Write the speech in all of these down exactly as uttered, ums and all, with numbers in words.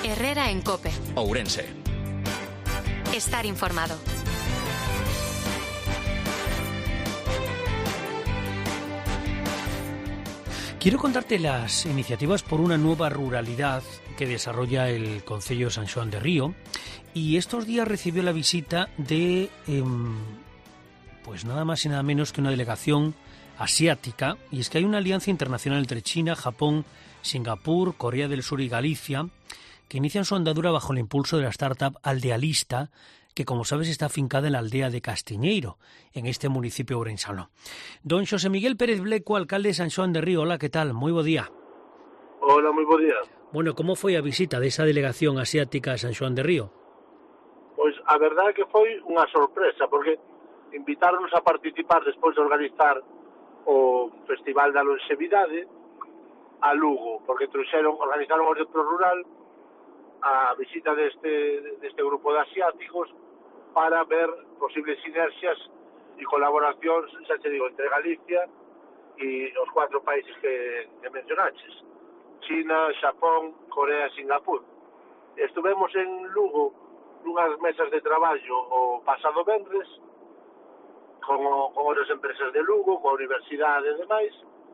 Herrera en COPE. Ourense. Estar informado. Quiero contarte las iniciativas por una nueva ruralidad que desarrolla el Concello de San Xoán de Río, y estos días recibió la visita de eh, pues nada más y nada menos que una delegación asiática, y es que hay una alianza internacional entre China, Japón, Singapur, Corea del Sur y Galicia que inician su andadura bajo el impulso de la startup Aldealista, que, como sabes, está afincada en la aldea de Castiñeiro, en este municipio ourensano. Don Xosé Miguel Pérez Bleco, alcalde de San Xoán de Río. Hola, ¿qué tal? Moi bo día. Hola, moi bo día. Bueno, como foi a visita desa delegación asiática a San Xoán de Río? Pois a verdade é que foi unha sorpresa, porque invitáronos a participar despois de organizar o Festival da Longevidade a Lugo, porque trouxeron, organizaron o Pro Rural a visita deste, deste grupo de asiáticos para ver posibles sinerxias e colaboracións, xa te digo, entre Galicia e os cuatro países que, que mencionaches: China, Xapón, Corea e Singapur. Estuvemos en Lugo nunhas mesas de traballo o pasado venres con, o, con outras empresas de Lugo, con a universidade e demais,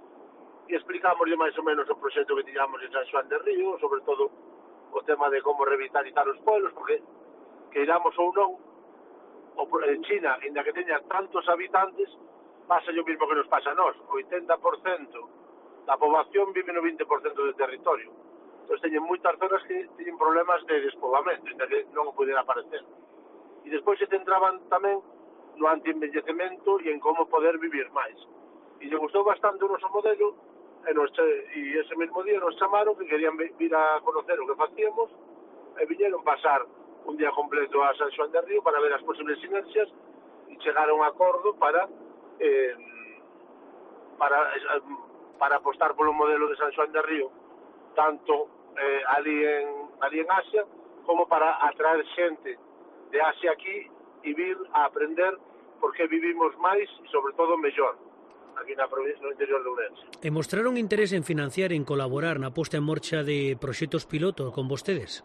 e explicámoslle máis ou menos o proxecto que tiñamos en San Xoán de Río, sobre todo o tema de como revitalizar os pueblos, porque queiramos ou non, en China, ainda que teña tantos habitantes, pasa o mesmo que nos pasa a nós. O oitenta por cento da poboación vive no vinte por cento do territorio. Entón, teñen moitas zonas que teñen problemas de despoboamento, ainda que non o poden aparecer. E despois se centraban tamén no anti-envellecemento e en como poder vivir máis. E lle gustou bastante o noso modelo, e, nos, e ese mesmo día nos chamaron que querían vir a conocer o que facíamos, e viñeron pasar un día completo a San Xoán de Río para ver as posibles sinerxias e chegar a un acordo para eh, para para apostar polo modelo de San Xoán de Río, tanto eh, ali en ali en Asia, como para atraer xente de Asia aquí e vir a aprender por que vivimos máis e sobre todo mellor aquí na provincia, no interior de Ourense. E mostraron interés en financiar, en colaborar na posta en marcha de proxectos piloto con vostedes?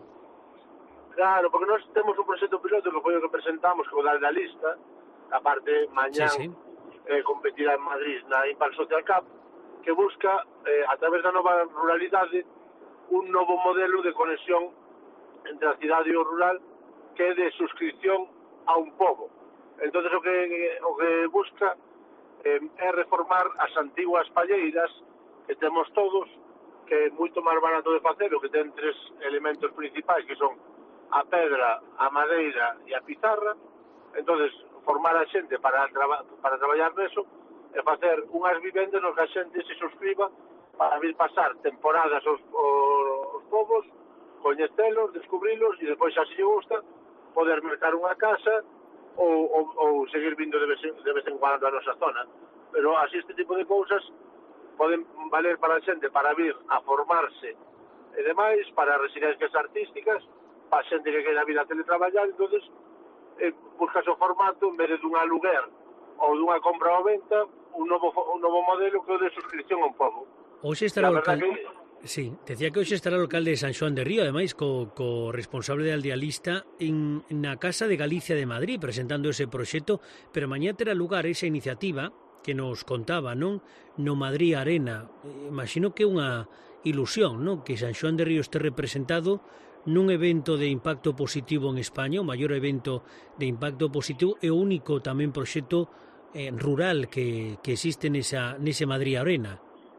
Claro, porque nós temos un proxecto piloto que foi o que presentamos, que o da Aldealista, a parte mañán sí, sí. Eh, competirá en Madrid na Impal Social Cup, que busca, eh, a través da nova ruralidade, un novo modelo de conexión entre a cidade e o rural, que é de suscripción a un pobo. Entón, o que, o que busca eh, é reformar as antiguas palleiras que temos todos, que é moito máis barato de facer, o que ten tres elementos principais, que son a pedra, a madeira e a pizarra. Entonces, formar a xente para, traba, para traballar neso e facer unhas vivendas no que a xente se suscriba para vir pasar temporadas aos, aos, aos povos, coñecelos, descubrilos, e depois, xa se lle gusta, poder mercar unha casa ou, ou, ou seguir vindo de vez, de vez en cuando a nosa zona. Pero así este tipo de cousas poden valer para a xente para vir a formarse e demais, para residencias artísticas, para a xente que queira vir a teletraballar. Entonces, eh, buscas o formato, en vez de dun aluguer ou dunha compra ou venta, un novo, un novo modelo que é o de suscripción a un pobo. Hoxe estará o alcalde... Que... Sí, decía que hoxe estará o alcalde de San Xoán de Río, ademais, co, co responsable de Aldealista en, na Casa de Galicia de Madrid, presentando ese proxecto, pero mañá terá lugar esa iniciativa que nos contaba, non? No Madrid Arena. Imagino que é unha ilusión, non? Que San Xoán de Río este representado nun evento de impacto positivo en España, o maior evento de impacto positivo e o único tamén proxecto eh, rural que, que existe nesa, nese Madrid Arena.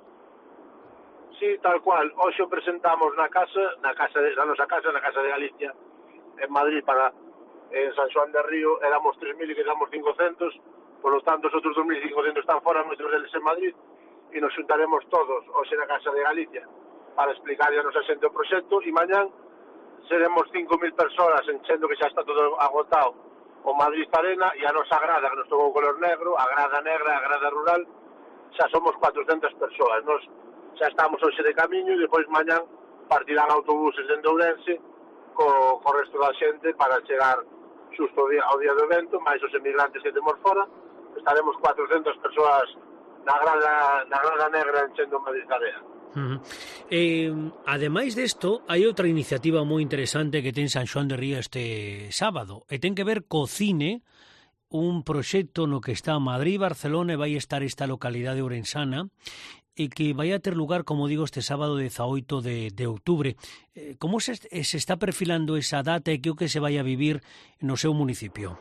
Sí, tal cual. Hoxe o presentamos na casa, na casa de, na nosa casa, na Casa de Galicia, en Madrid, para en San Xoán de Río. Éramos tres mil e quedamos cincocentos, por lo tanto, os outros dos mil cincocentos están fora, moitos deles en Madrid, e nos xuntaremos todos hoxe na Casa de Galicia para explicar a nosa xente o proxecto, e mañán seremos cinco mil persoas, enchendo que xa está todo agotado o Madrid Arena, e a nosa grada, que nos tocou o color negro, a grada negra, a grada rural, xa somos cuatrocentas persoas. Nos xa estamos hoxe de camiño, e depois mañán partirán autobuses dende Ourense co, co resto da xente para chegar xusto ao día, ao día do evento, máis os emigrantes que temos fora. Estaremos cuatrocentas persoas na grada, na grada negra enchendo Madrid Arena. Uh-huh. Eh, ademais desto, hai outra iniciativa moi interesante que ten San Xoán de Río este sábado, e ten que ver co cine, un proxecto no que está Madrid, Barcelona, e vai estar esta localidade ourensana, e que vai a ter lugar, como digo, este sábado dezaoito de, de outubro. Eh, como se, se está perfilando esa data e que o que se vai a vivir no seu municipio?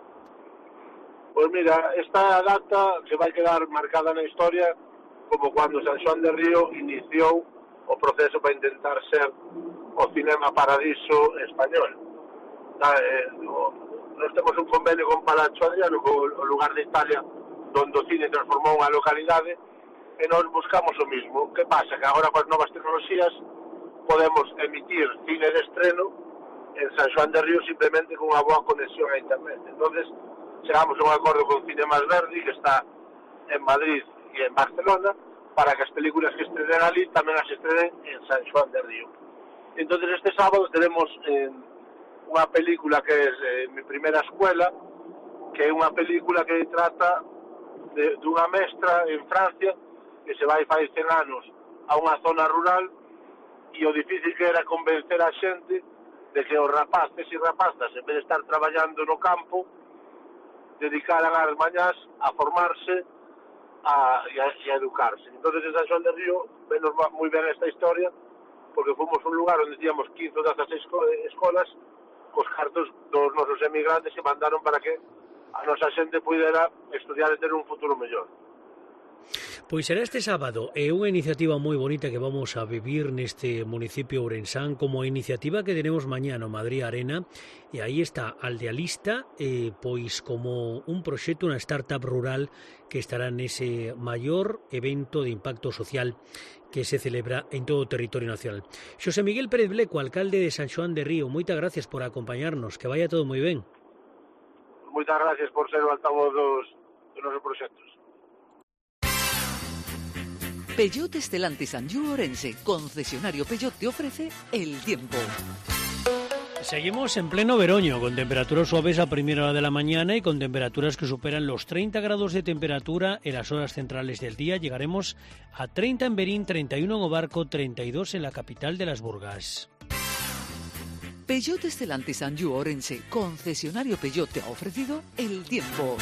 Pois mira, esta data se vai quedar marcada na historia como cando San Xoán de Río iniciou o proceso para intentar ser o cinema paradiso español. Eh, nós temos un convenio con Palazzo Adriano, o lugar de Italia onde o cine transformou unha localidade, e nós buscamos o mismo. Que pasa? Que agora coas novas tecnoloxías podemos emitir cine de estreno en San Xoán de Río simplemente con unha boa conexión a internet. Entonces chegamos a un acordo con Cinemas Verdi, que está en Madrid e en Barcelona, para que as películas que estrenen ali tamén as estrenen en San Xoán de Río. Entonces este sábado tenemos eh, unha película que é eh, Mi Primera Escuela, que é unha película que trata de, dunha mestra en Francia que se vai fai cen anos a unha zona rural, e o difícil que era convencer a xente de que os rapaces e rapazas, en vez de estar traballando no campo, dedicaran as mañás a formarse a, e, a, e a educarse. Entonces en San Xoán de Río venos moi ben esta historia, porque fomos un lugar onde tíamos quince ou dezaseis escolas cos cartos dos nosos emigrantes que mandaron para que a nosa xente pudera estudiar e ter un futuro mellor. Pois será este sábado, é unha iniciativa moi bonita que vamos a vivir neste municipio ourensán, como a iniciativa que tenemos mañá no Madrid Arena, e aí está Aldealista, eh, pois como un proxecto, unha startup rural que estará nese maior evento de impacto social que se celebra en todo o territorio nacional. Xosé Miguel Pérez Bleco, alcalde de San Xoán de Río, moitas gracias por acompañarnos, que vaya todo moi ben. Moitas gracias por ser o altavoz dos, dos nosos proxectos. Peugeot Stellantis Anjou Ourense, concesionario Peugeot, te ofrece el tiempo. Seguimos en pleno veroño, con temperaturas suaves a primera hora de la mañana y con temperaturas que superan los treinta grados de temperatura en las horas centrales del día. Llegaremos a treinta en Berín, treinta y uno en Obarco, treinta y dos en la capital de las Burgas. Peugeot Stellantis Anjou Ourense, concesionario Peugeot, te ha ofrecido el tiempo.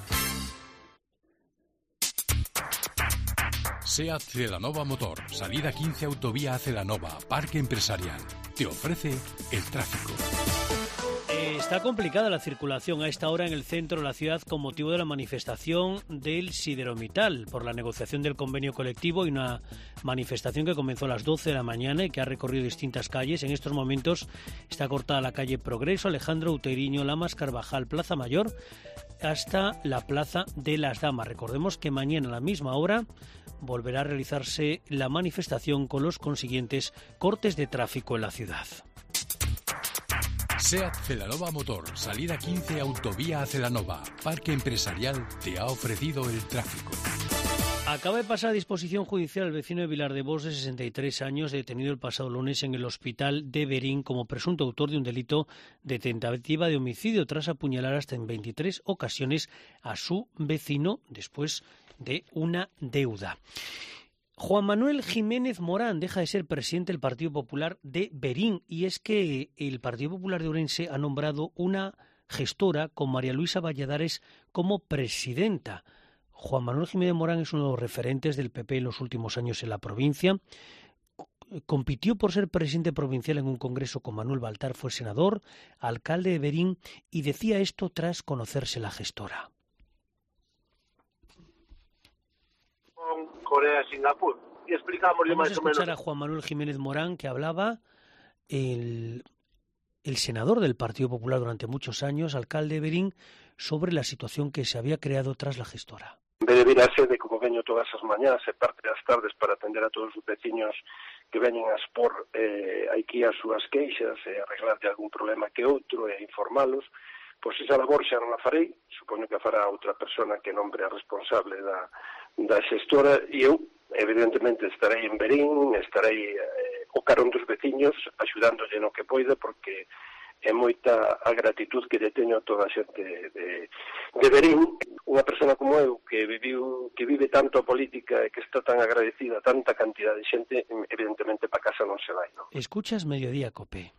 SEAT Celanova Motor, salida quince Autovía a Celanova, Parque Empresarial. Te ofrece el tráfico. Está complicada la circulación a esta hora en el centro de la ciudad con motivo de la manifestación del Sideromital por la negociación del convenio colectivo, y una manifestación que comenzó a las doce de la mañana y que ha recorrido distintas calles. En estos momentos está cortada la calle Progreso, Alejandro Uteriño, Lamas, Carvajal, Plaza Mayor, hasta la Plaza de las Damas. Recordemos que mañana a la misma hora volverá a realizarse la manifestación con los consiguientes cortes de tráfico en la ciudad. SEAT Celanova Motor, salida quince Autovía a Celanova, Parque Empresarial, te ha ofrecido el tráfico. Acaba de pasar a disposición judicial el vecino de Vilardebós de sesenta y tres años, detenido el pasado lunes en el hospital de Berín como presunto autor de un delito de tentativa de homicidio tras apuñalar hasta en veintitrés ocasiones a su vecino después de una deuda. Juan Manuel Jiménez Morán deja de ser presidente del Partido Popular de Berín, y es que el Partido Popular de Ourense ha nombrado una gestora con María Luisa Valladares como presidenta. Juan Manuel Jiménez Morán es uno de los referentes del P P en los últimos años en la provincia. Compitió por ser presidente provincial en un congreso con Manuel Baltar, fue senador, alcalde de Berín, y decía esto tras conocerse la gestora. Corea, Singapur, y explicamos Vamos más a o menos. escuchar a Juan Manuel Jiménez Morán, que hablaba, el, el senador del Partido Popular durante muchos años, alcalde de Berín, sobre la situación que se había creado tras la gestora. En vez de vir a sede, como veño todas as mañás e parte das tardes para atender a todos os veciños que veñen a expor eh, aquí as súas queixas e arreglar de algún problema que outro e informalos, pois esa labor xa non a farei, supoño que a fará outra persona que nombre a responsable da, da xestora, e eu, evidentemente, estarei en Berín, estarei eh, o carón dos veciños, axudándolle no que poida, porque e moita a gratitud que lle teño a toda a xente de, de Verín. Unha persona como eu que viviu, que vive tanto a política e que está tan agradecida a tanta cantidad de xente, evidentemente para casa non se vai, non? Escuchas Mediodía Cope.